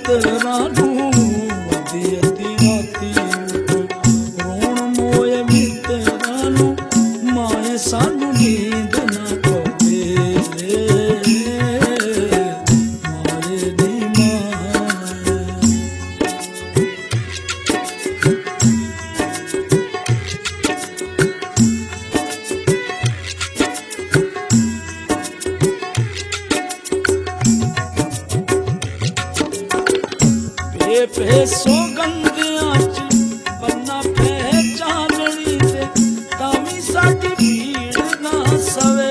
मित्रानू अधी अधी राती रोण मोए मित्रानू माए सानू नींद ना पवे माए दी पे सौगंधियां च बन्ना पहचाननी ते तावी साडी भीड़ ना सवे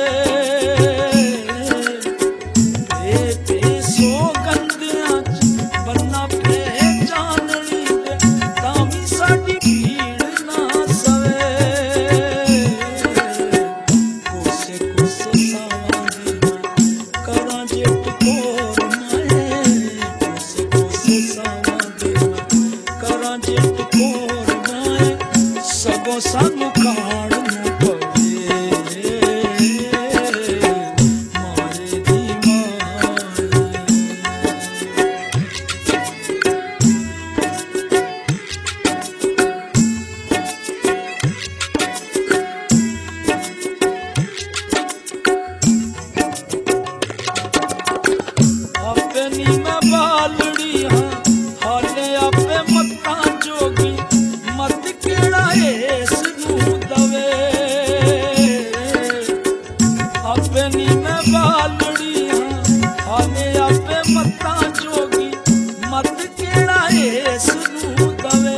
पे सौगंधियां च बन्ना पहचाननी ते तावी साडी भीड़ ना सवे कोसे कोसे सावां दे करां जेट कोर माए कोसे कोसे सावां सगो सानू खाण नू पवे मारे दी अपनी मैं बालड़ी हाँ हाले आपे मत्ता जोगी मत केड़ा इसनू दवे अपनी मैं बालड़ी हाँ हाले आपे मत्ता जोगी मत केड़ा इसनू दवे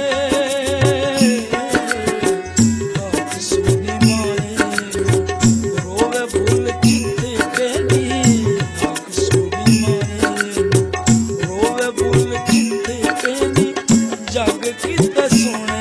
सुनी माए रोवे भूल चित्ते पेनी सुनी माए रोवे भूल चित्ते पेनी जग किते सोने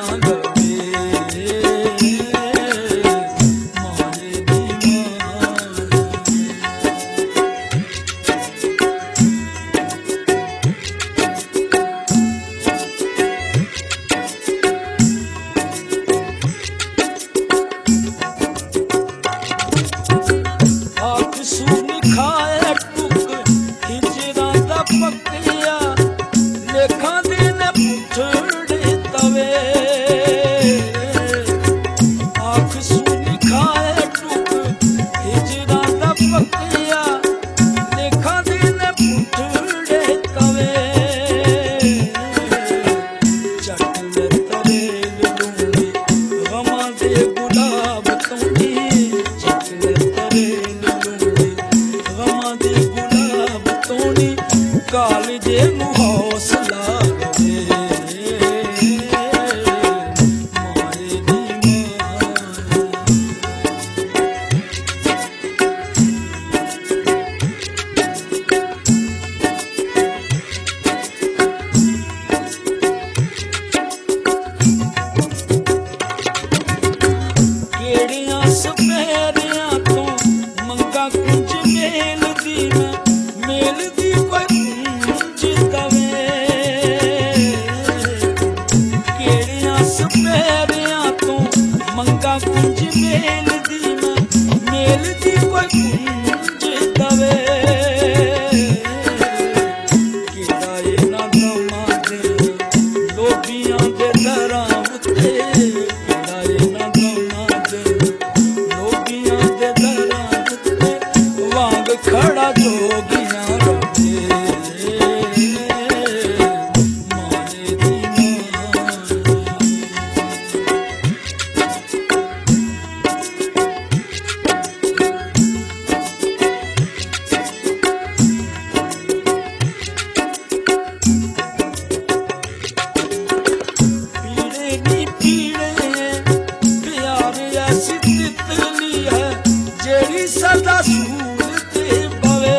खड़ा जोगियां सदा सूरते पवे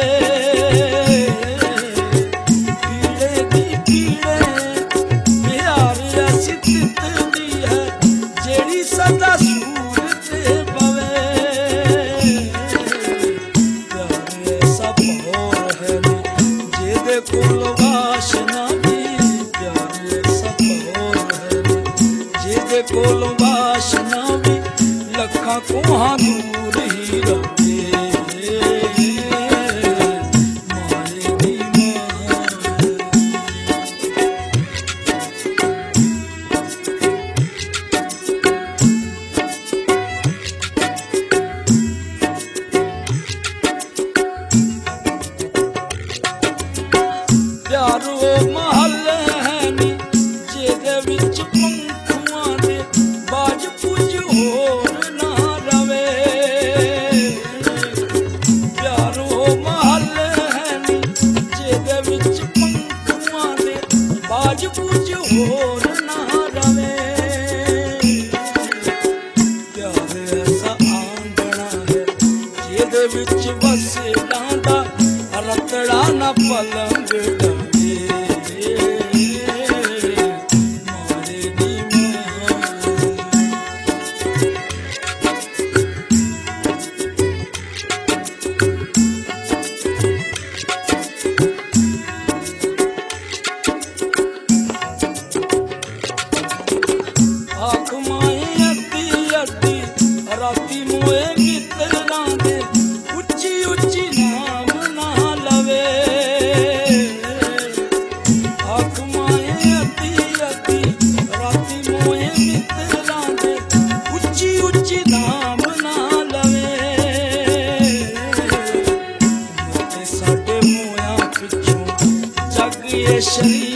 पीड़े दी पीड़े प्यार ऐसी तितली है जेड़ी सदा सूरते पवे प्यार ऐसा भौर है जेदे कोल वासना भी प्यार ऐसा भौर है जेदे कोल वासना भी लखा कोहा दूर ही रहे ਉਹ ਮਹੱਲ ਹੈ ਨੀ ਜਿਹਦੇ ਵਿੱਚ ਪੰਖੂਆਂ ਦੇ ਬਾਜ ਕੁਝ ਹੋਰ ਨਾ ਰਵੇ। ਪਿਆਰ ਉਹ ਮਹੱਲ ਹੈ ਨੀ ਜਿਹਦੇ ਵਿੱਚ ਪੰਖੂਆਂ ਦੇ ਬਾਜ ਕੁਝ ਹੋਰ ਨਾ ਰਵੇ। ਪਿਆਰ ਐਸਾ ਆਂਗਣਾ ਹੈ ਜਿਹਦੇ ਵਿੱਚ ਵਸੇਲਾਂ ਦਾ रतड़ा न पलंग डंगे मारे नी आख माए अद्धी अद्धी राती मोए मित्तरां दे उच्ची उच्ची नाम शरीर